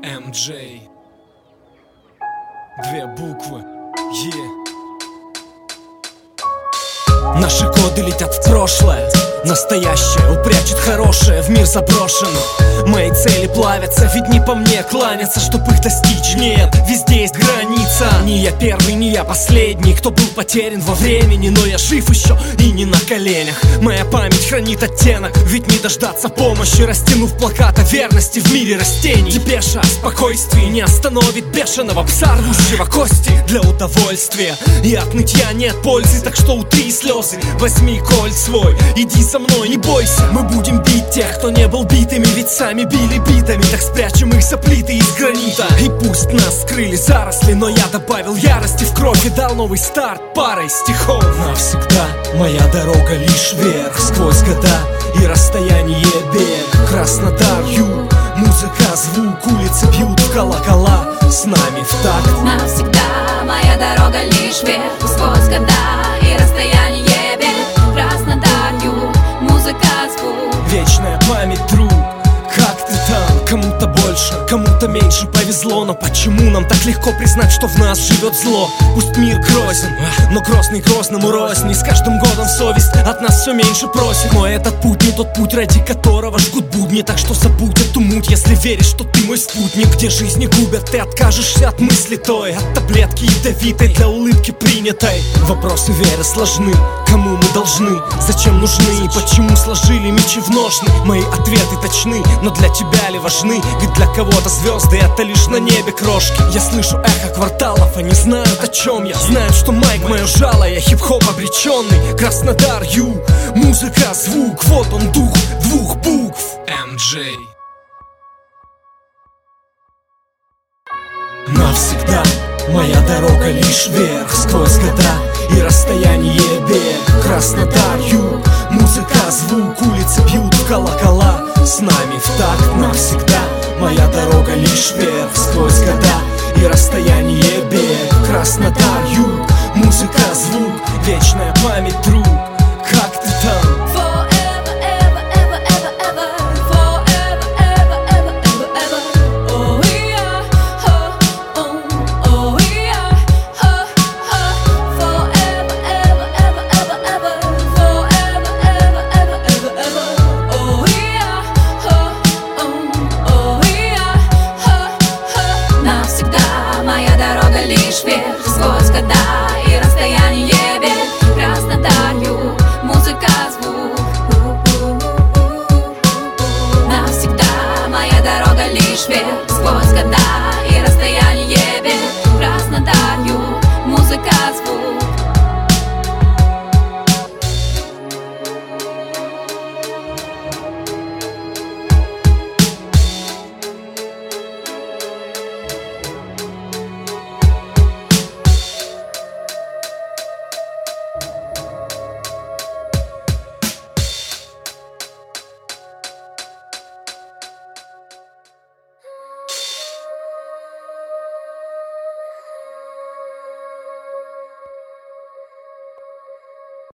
MJ. Две буквы. Наши годы летят в прошлое, настоящее упрячет хорошее в мир заброшенный. Мои цели плавятся, ведь не по мне кланяться, чтоб их достичь. Нет, везде есть граница. Не я первый, не я последний, кто был потерян во времени, но я жив еще и не на коленях. Моя память хранит оттенок, ведь не дождаться помощи, растянув плакат о верности в мире растений. Депеша о спокойствии не остановит бешеного пса, рвущего кости для удовольствия. И от нытья нет пользы, так что утри слезы, возьми кольт свой, иди со мной, не бойся. Мы будем бить тех, кто не был битыми, ведь сами били битами. Так спрячем их за плиты из гранита. И пусть нас скрыли заросли, но я добавил ярости в кровь и дал новый старт парой стихов. Навсегда моя дорога лишь вверх, сквозь года и расстояние бег. Краснодар, юг, музыка, звук, улицы бьют в колокола, с нами в такт. Навсегда моя дорога лишь вверх, сквозь года и расстояние бег. Краснодар, юг, музыка, звук, вечная память, друг. Как ты там? Кому-то больше, кому-то меньше повезло. Но почему нам так легко признать, что в нас живет зло? Пусть мир грозен, но грозный грозному рознь. И с каждым годом совесть от нас все меньше просит. Но этот путь не тот путь, ради которого жгут будни. Так что забудь эту муть, если веришь, что ты мой спутник. Где жизни губят, ты откажешься от мысли той, от таблетки ядовитой для улыбки принятой. Вопросы веры сложны. Кому мы должны? Зачем нужны? И почему сложили мечи в ножны? Мои ответы точны, но для тебя ли важны? Ведь для кого-то звезды это лишь на небе крошки. Я слышу эхо кварталов, они знают о чем я. Знают, что майк мое жало, я хип-хоп обреченный. Краснодар, юг, музыка, звук, вот он дух двух букв. MJ. Навсегда моя дорога лишь вверх, сквозь года и расстояние бег. Краснодар, юг, музыка, звук, улицы бьют в колокола, с нами в такт. Навсегда моя дорога лишь вверх, сквозь года и расстояние бег. Краснодар, юг, музыка, звук, вечная память, друг. Как ты там? навсегда моя дорога лишь вверх, сквозь года и расстояние